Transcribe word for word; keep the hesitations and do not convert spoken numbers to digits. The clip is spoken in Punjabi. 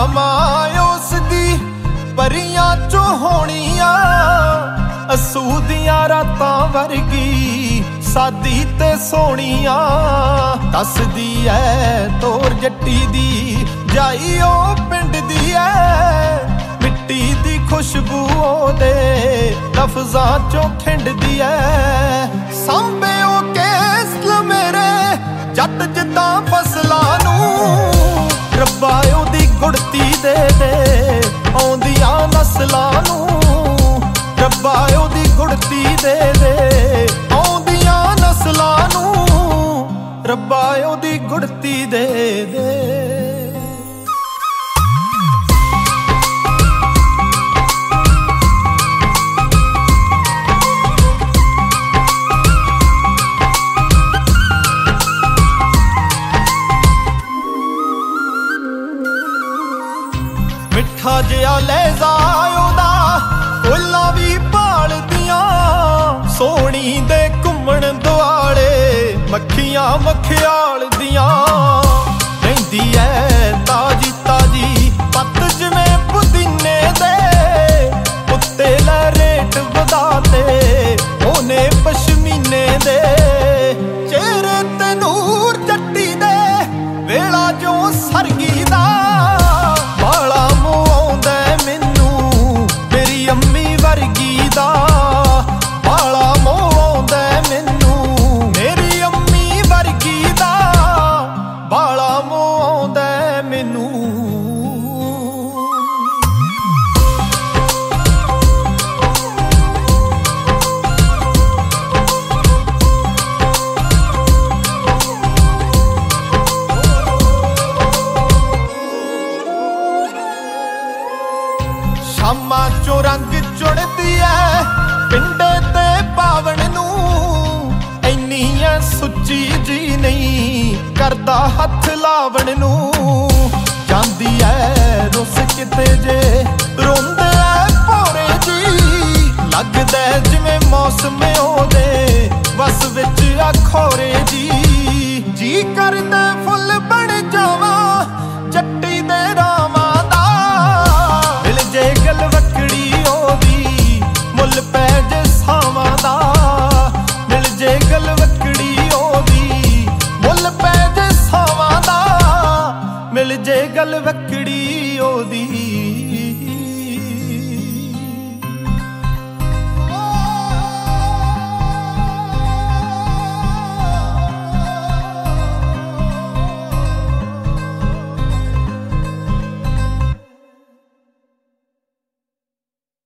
ਮਾਂ ਉਸ ਦੀ ਪਰੀਆਂ ਚੋਂ ਹੋਣੀ ਆ, ਅਸੂ ਦੀਆਂ ਰਾਤਾਂ ਵਰਗੀ ਸਾਦੀ ਤੇ ਸੋਹਣੀਆਂ। ਦੱਸਦੀ ਐ ਤੋਰ ਜੱਟੀ ਦੀ ਜਾਈ ਉਹ ਪਿੰਡ ਦੀ ਐ, ਮਿੱਟੀ ਦੀ ਖੁਸ਼ਬੂ ਉਹਦੇ ਲਫ਼ਜ਼ਾਂ ਚੋਂ ਖਿੰਡਦੀ ਐ। ਸਾਂਭੇ ਉਹ ਕੇਸ ਮੇਰੇ ਜੱਟ ਜਿੱਦਾਂ ਫਸਲਾਂ ਨੂੰ, ਰੱਬਾ ਉਹਦੀ ਗੁੜਤੀ ਦੇ ਦੇ ਆਉਂਦੀਆਂ ਨਸਲਾਂ ਨੂੰ, ਰੱਬਾ ਉਹਦੀ ਗੁੜਤੀ ਦੇ ਦੇ ਆਉਂਦੀਆਂ ਨਸਲਾਂ ਨੂੰ, ਰੱਬਾ ਉਹਦੀ ਗੁੜਤੀ ਦੇ ਦੇ। ਮਿੱਠਾ ਜਿਹਾ ਲਹਿਜ਼ਾ ਉਹਦਾ ਫੁੱਲਾਂ ਵੀ ਭਾਲਦੀਆਂ, ਸੋਹਣੀ ਦੇ ਘੁੰਮਣ ਦੁਆਲੇ ਮੱਖੀਆਂ ਮਖਿਆਲ ਦੀਆਂ। ਰਹਿੰਦੀ ਐ ਤਾਜੀ ਤਾਜੀ ਪੱਤ ਜਿਵੇਂ ਪੁਦੀਨੇ ਦੇ, ਉੱਤੇ ਲੈ ਰੇਟ ਵਧਾਤੇ ਉਹਨੇ ਪਸ਼ਮੀਨੇ ਦੇ। ਚਿਹਰੇ ਤੇ ਨੂਰ ਜੱਟੀ ਦੇ ਵੇਲਾ ਜੋ ਸਰਗੀ ਦਾ, ਬਾਲਾ ਮੂੰਹ ਆਉਂਦਾ ਮੈਨੂੰ ਮੇਰੀ ਅੰਮੀ ਵਰਗੀ ਦਾ, ਬਾਲਾ ਮੂੰਹ ਆਉਂਦਾ ਮੈਨੂੰ ਮੇਰੀ ਅੰਮੀ ਵਰਗੀ ਦਾ, ਬਾਲਾ ਮੂੰਹ ਆਉਂਦਾ ਮੈਨੂੰ। ਸ਼ਾਮਾਂ ਚੋਂ ਰੰਗ ਚੁੜਦੀ ਐ ਪਿੰਡੇ ਤੇ ਪਾਵਣ ਨੂੰ, ਇੰਨੀ ਐ ਸੁੱਚੀ ਜੀ ਨਹੀਂ ਕਰਦਾ ਹੱਥ ਲਾਵਣ ਨੂੰ। ਜਾਂਦੀ ਐ ਰੁੱਸ ਕਿਤੇ ਜੇ ਰੋਂਦੇ ਐ ਭੋਰੇ ਜੀ, ਲੱਗਦਾ ਜਿਵੇਂ ਮੌਸਮ ਉਹਦੇ ਵਸ ਵਿੱਚ ਆ ਖੋਰੇ ਜੀ। ਜੀ ਕਰਦਾ ਫੁੱਲ ਬਣ ਜਾਵਾਂ ਜੱਟੀ ਦੇ ਰਾਵਾਂ ਦਾ, ਮਿਲ ਜੇ ਗਲਵਕੜੀ ਉਹਦੀ ਮੁੱਲ ਪੈ ਜੇ ਸਾਵਾਂ ਦਾ, ਮਿਲ ਜੇ ਗਲਵਕੜੀ ਉਹਦੀ ਮੁੱਲ ਪੈ ਜੇ ਸਾਵਾਂ ਦਾ, ਮਿਲ ਜੇ ਗਲਵਕੜੀ ਉਹਦੀ।